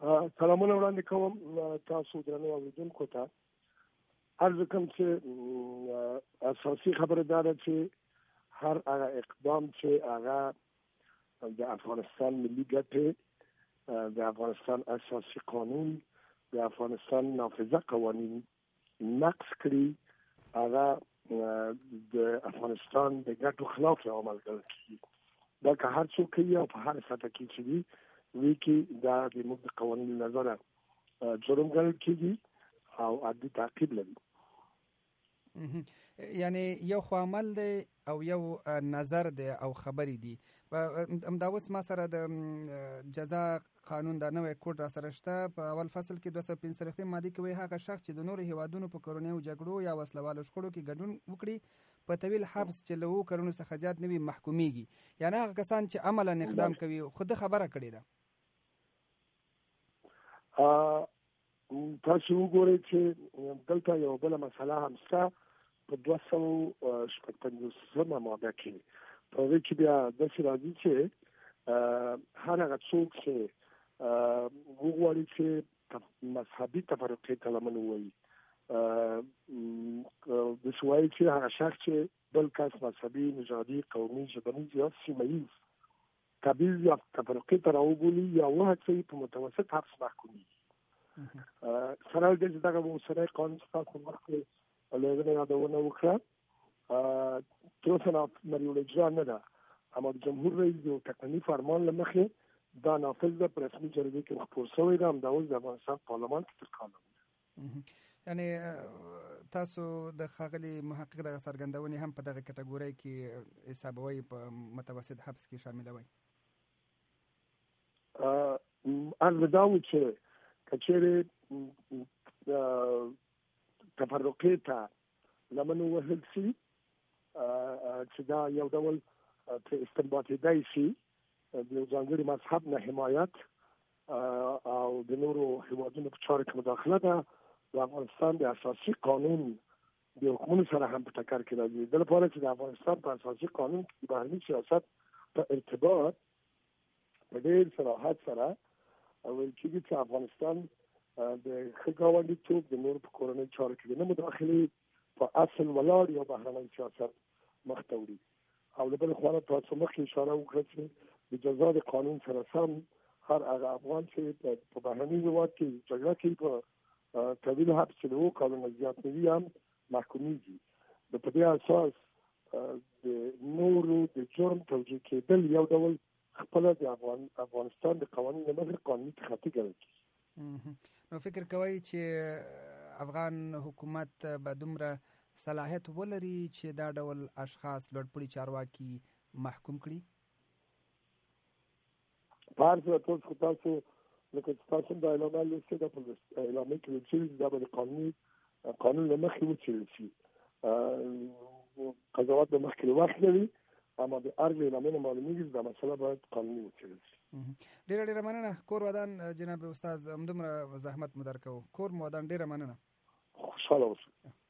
سلامونه وړاندې کوم تاسو درنو اوریدونکو ته. عرض کوم چې اساسي خبره دا ده چې هر هغه اقدام چې هغه د افغانستان ملي ګټې، د افغانستان اساسي قانون، د افغانستان نافذه قوانین نقض کړي، هغه د افغانستان د ګټو خلاف عمل کوي. دا که هر څوک کوي او په هر سطح کې چې وي کې دا د موږ د قوانینو نظره جرم ګڼل کېږي او عادي تعقیب لري. یعنی یو خو عمل دی او یو نظر دی او خبرې دي. همدا اوس ما سره د جزا قانون د نوی کوډ را سره شته. په اول فصل کې 265 ماده کې وایي هغه شخص چې د نورو هیوادونو په کورنیو جګړو یا وسلوالو شخړو کې ګډون وکړي په طویل حبس چې له 2 کلونو څخه زیات نه وي محکومیږي. یعنی هغه کسان چې عملاً اقدام کوي خود خبره کړې ده. تاسو وګورئ چې دلته یو بل مسله هم شته په 256 ماده کې. په دې کې بیا د شراځي چې هر هغه څوک چې وګوري چې مذهبي تفرقه کلمه وایي، د شوای چې هغه شخص چې بل کس مذهبي، نژادي، قومي، ژبنیز یا سیمه‌ایز قبیل یا تفرقه ته راوبولي یا وهڅوي په متوسط حبس محکومیږي. سره د دغه سره قانون څخه مخکې لږه یادونه وکړه. تاسو مریول اجرا نه ده، اما د جمهور رئیس د تقنینی فرمان لمخې دا نافذ ده، په رسمي جریده کې خپور شوی ده، همدا اوس د افغانستان پارلمان کې تر قانون ده. یعنی تاسو د ښاغلي محقق دغه څرګندونې هم په دغه کټګورۍ کې حسابوي، په متوسط حبس کې شاملوي. البته و چې کچېره تفرقه ته لمن وهل سي چې دا یو ډول استنباطي دی شي د ځانګړي مذهب نه حمایت او د نورو هیوادونو په چارو کې مداخله ده. د افغانستان د اساسي قانون د حکومت سره هم په ټکر کې راځي. د لپاره چې د افغانستان په اساسي قانون کې بهرني سیاست په ارتباط په ډېر صراحت سره ویل کېږي چې افغانستان د خګاوندي توپ د نور په کورنۍ چارو کې نه مداخله په اصل ولاړ یا بهرنی سیاست مخ ته وړي. او له بل خوا تاسو مخکې اشاره وکړه چې د جزا د قانون سره سم هر هغه افغان چې په بهرني هیواد کې جګړه کوي په طویل حبس چې 2 کلونو زیات نه وي هم محکومیږي. په دې اساس د نورو د جرم توجیه کېدل یو ډول خپل د افغانستان د قوانینو مخې قانوني تخطي ګڼل کېږي. نو فکر کوي چې افغان حکومت به دومره صلاحیت ولري چې دا ډول اشخاص لوړپوړي چارواکي محکوم کړي؟ په هر صورت تاسو لکه تاسو د اعلامیه لسته د اعلامیه کې چې دا به قانون له مخې وڅېړل شي. قضاوت د مخکې وخت لري، اما د ارګ اعلامیه معلومیږي چې دا مسله باید قانوني وڅېړل شي. ډېره مننه. کور ودان جناب استاد، همدومره زحمت مو درکو. کور مو ودان، ډېره مننه. خوشحاله اوسئ.